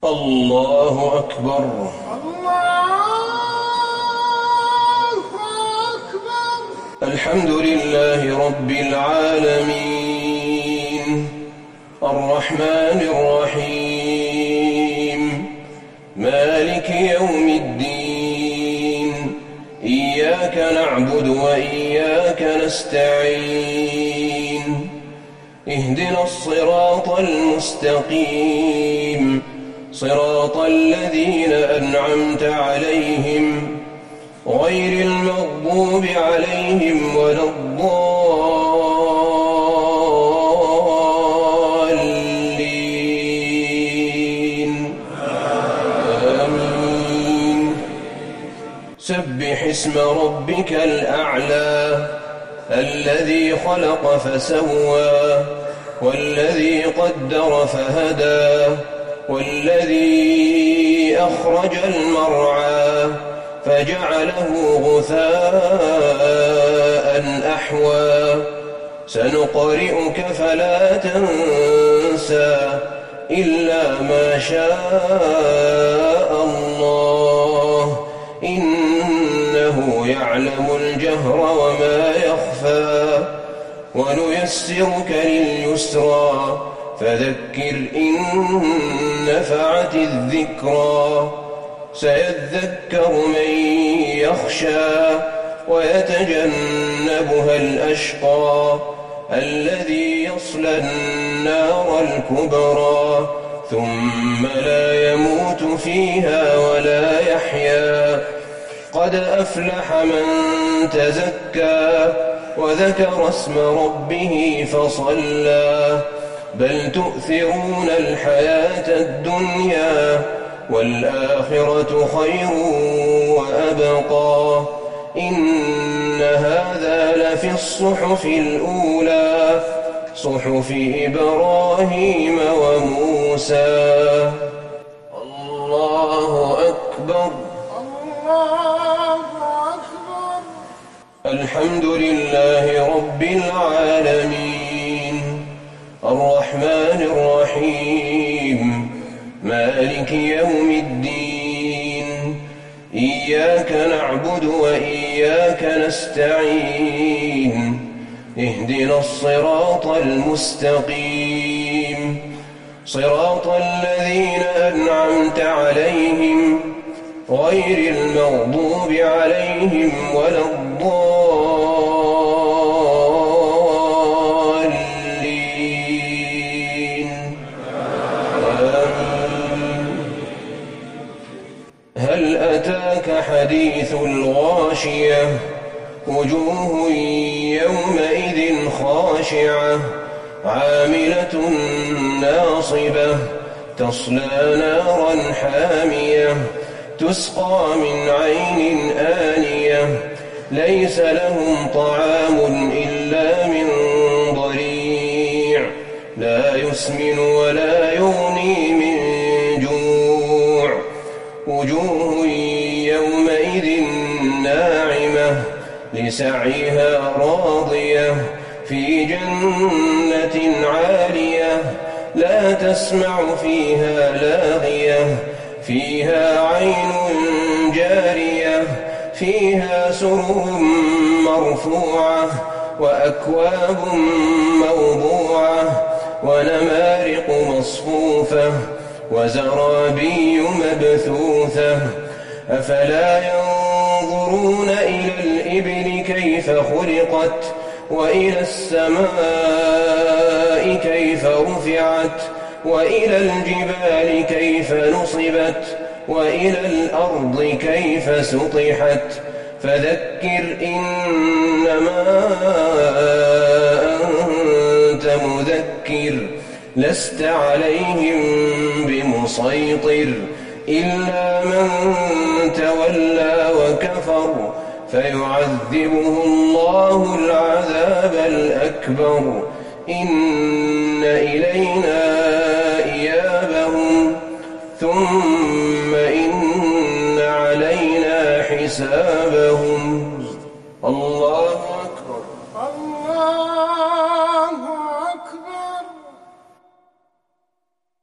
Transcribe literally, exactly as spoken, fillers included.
الله أكبر. الله أكبر. الحمد لله رب العالمين الرحمن الرحيم مالك يوم الدين إياك نعبد وإياك نستعين اهدنا الصراط المستقيم صراط الذين أنعمت عليهم غير المغضوب عليهم ولا الضالين آمين. سبح اسم ربك الأعلى الذي خلق فسوى والذي قدر فهدى والذي أخرج المرعى فجعله غثاء أحوى سنقرئك فلا تنسى إلا ما شاء الله إنه يعلم الجهر وما يخفى ونيسرك لليسرى فذكر إن نفعت الذكرى سيذكر من يخشى ويتجنبها الأشقى الذي يصلى النار الكبرى ثم لا يموت فيها ولا يحيا قد أفلح من تزكى وذكر اسم ربه فصلى بل تؤثرون الحياة الدنيا والآخرة خير وأبقى إن هذا لفي الصحف الأولى صحف إبراهيم وموسى. الله أكبر. الله أكبر. الحمد لله رب العالمين الرحمن الرحيم مالك يوم الدين إياك نعبد وإياك نستعين اهدنا الصراط المستقيم صراط الذين أنعمت عليهم غير المغضوب عليهم ولا الضالين آمين. هل أتاك حديث الغاشية وجوه يومئذ خاشعة عاملة ناصبة تصلى نارا حامية تسقى من عين آنية ليس لهم طعام إلا من ضريع لا يسمن ولا يغني من جوع وجوه يومئذ ناعمة لسعيها راضية في جنة عالية لا تسمع فيها لاغية فيها عين جارية فيها سرر مرفوعة وأكواب موضوعة ونمارق مصفوفة وزرابي مبثوثة أفلا ينظرون إلى الإبل كيف خلقت وإلى السماء كيف رفعت وإلى الجبال كيف نصبت وإلى الأرض كيف سطحت فذكر إنما أنت مذكر لست عليهم بمسيطر إلا من تولى وكفر فيعذبه الله العذاب الأكبر إن إلينا إيابهم ثم إن علينا حسابهم.